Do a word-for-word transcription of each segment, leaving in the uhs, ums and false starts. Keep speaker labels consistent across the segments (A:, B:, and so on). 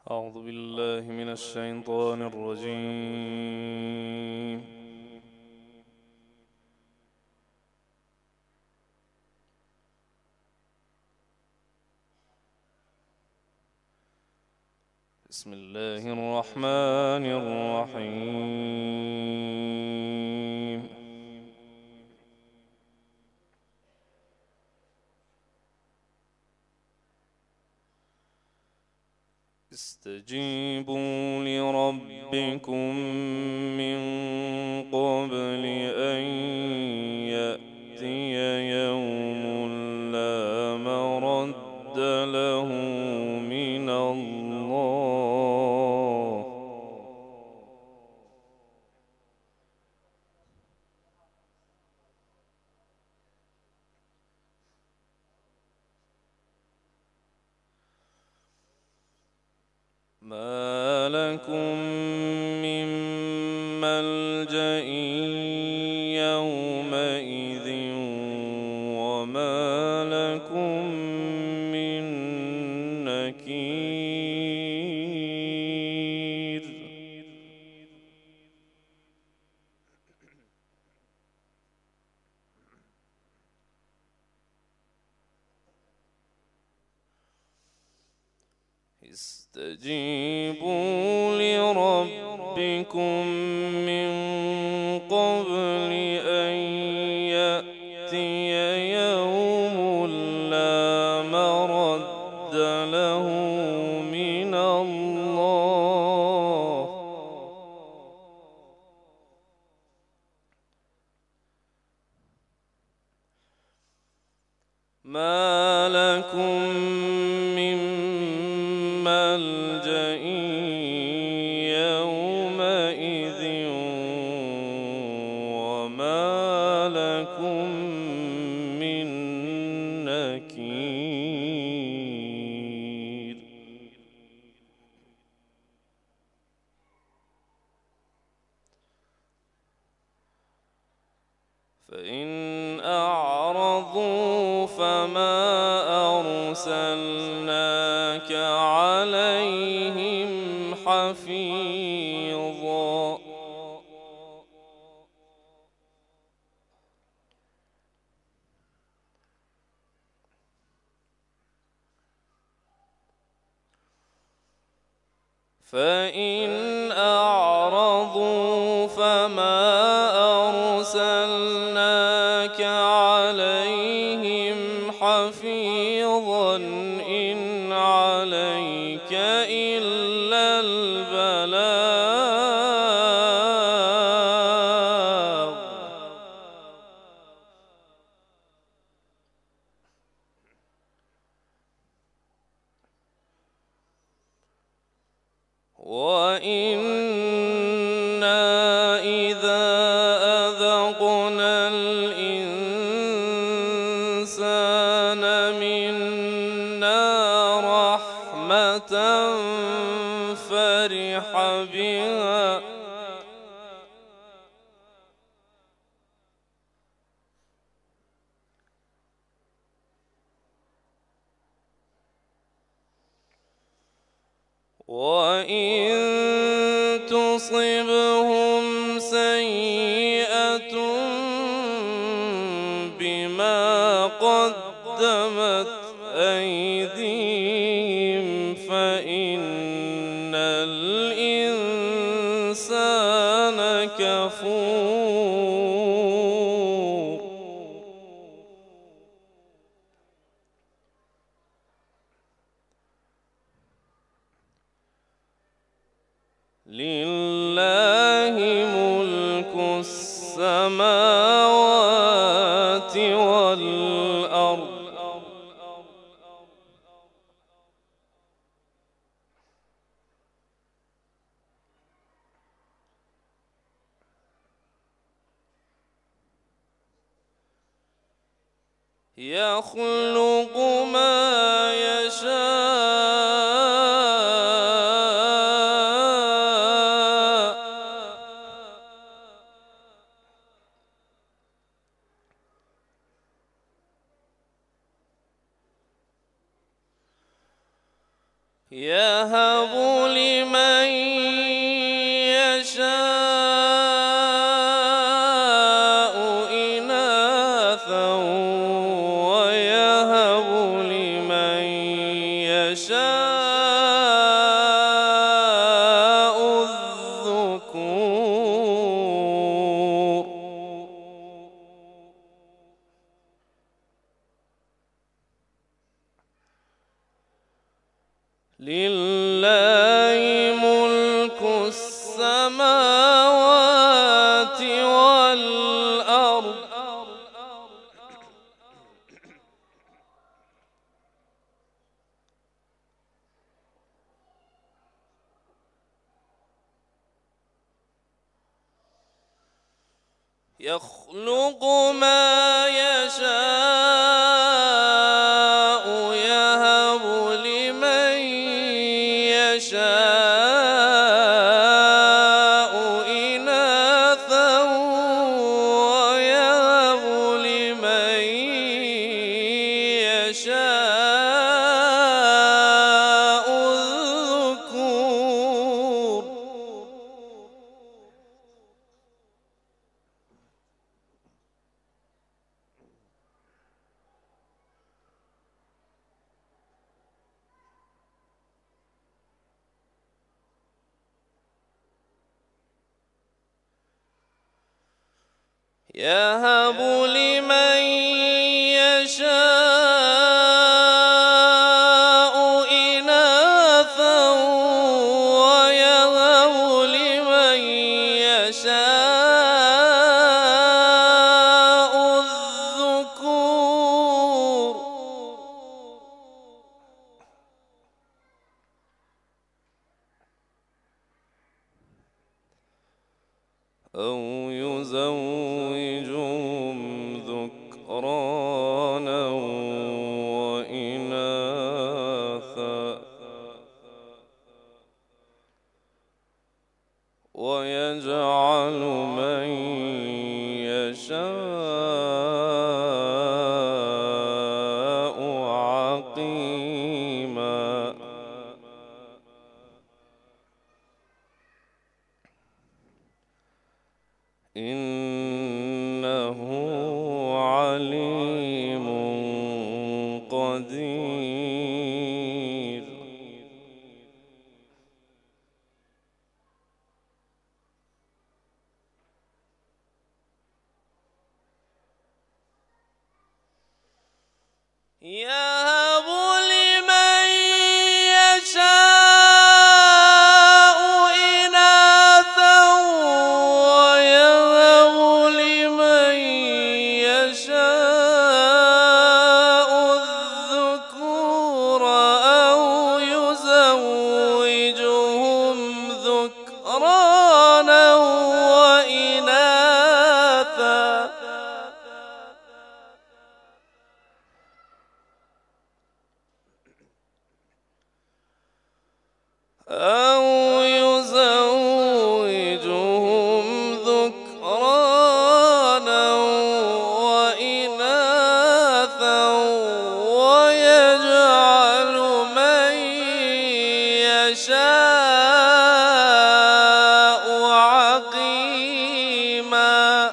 A: أعوذ بالله من الشيطان الرجيم. بسم الله الرحمن الرحيم. استجيبوا لربكم من قبل أن يأتي يوم لا مرد له من الله ما لكم من ملجأ يومئذ وما لكم من نكير. استجيبوا لربكم من قبل أن يأتي يوم لا مرد له من الله ما لكم من ملجأ يومئذ وما لكم من نكير. فإن أعرضوا فما أرسلناك عليهم حفيظا فإن أعرضوا فما أرسلناك عليهم حفيظا إن عليك إلا البلاغ وإنا إذا أذقنا الإنسان منا رحمة فرح بها وإن تصبهم سيئة بما قدمت أيديهم فإن الإنسان كفور لله ملك السماوات والأرض يخلق ما يشاء يهب ملك السماوات والأرض يخلق ما يشاء يهب لمن يشاء إناثا ويهب لمن يشاء الذكور يهب لمن يشاء إناثا ويهب لمن يشاء الذكور أو يزوجهم ذكرانا وإناثا ويجعل من يشاء عقيما إنه عليم قدير يهب لمن يشاء إناثا ويهب لمن يشاء الذكور أو يزوجهم ذكرانا وإناثا أو يزوجهم ذكرانا وإناثا ويجعل من يشاء عقيما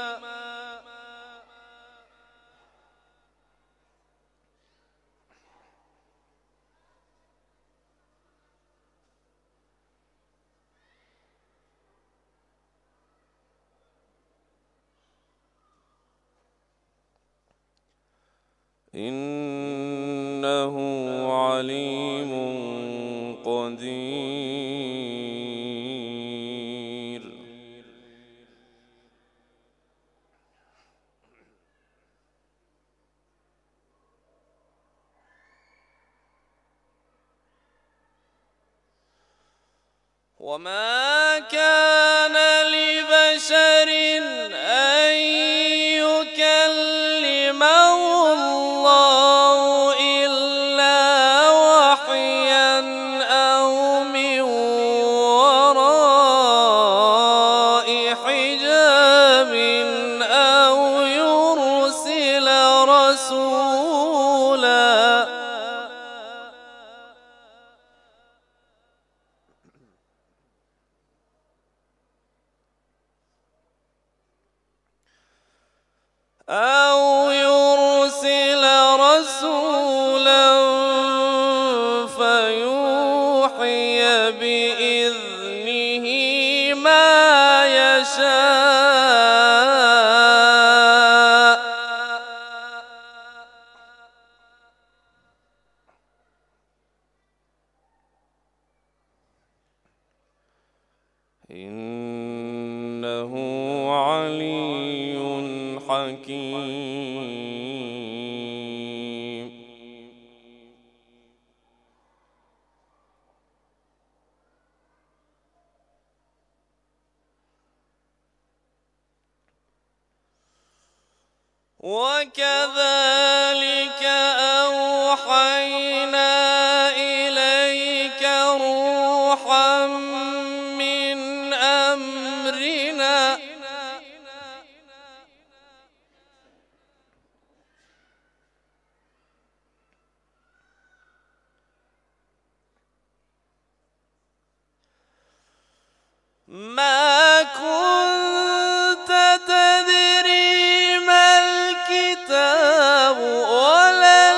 A: إنه عليم قدير وما كان لبشر أن يكلمه الله إلا وحيا أو من وراء حجاب أو يرسل رسولا أو يرسل رسولا فيوحي بإذنه ما يشاء إنه علي حكيم. وكذلك أوحينا إليك روحا من أمرنا ما كنت تدري ما الكتاب ولا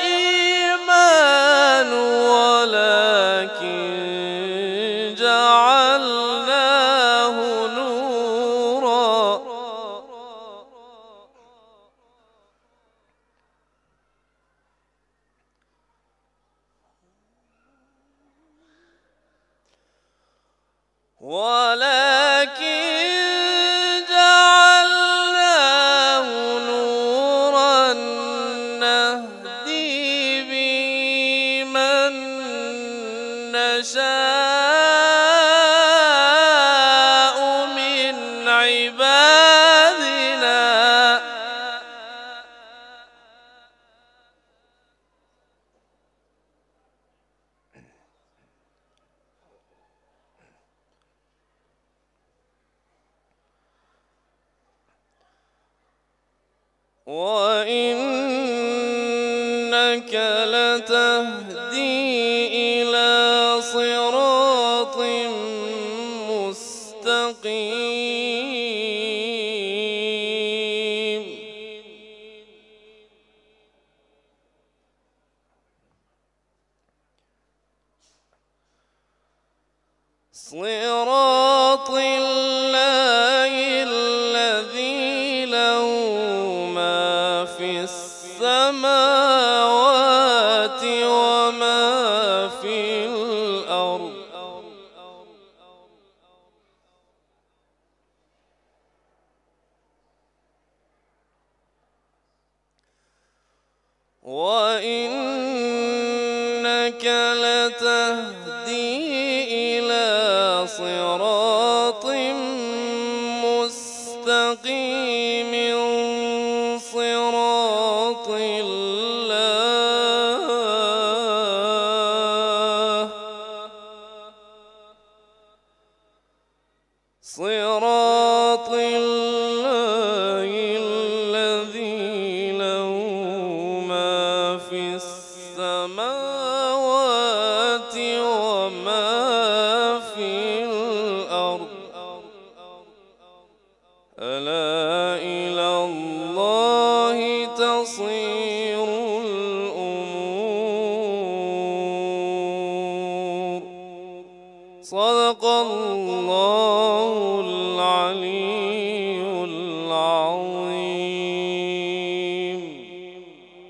A: الإيمان ولكن جعلناه نورا ولكن جعلناه نورا نهدي به من نشاء من عبادنا وإنك لتهدي إلى صراط مستقيم. صراط الله الذي له ما في السماوات وما في الأرض وإنك لتهدي إلى صراط مستقيم صراط الله صراط الله الذي له ما في السماوات وما في الأرض ألا إلى الله تصير الأمور. صدق الله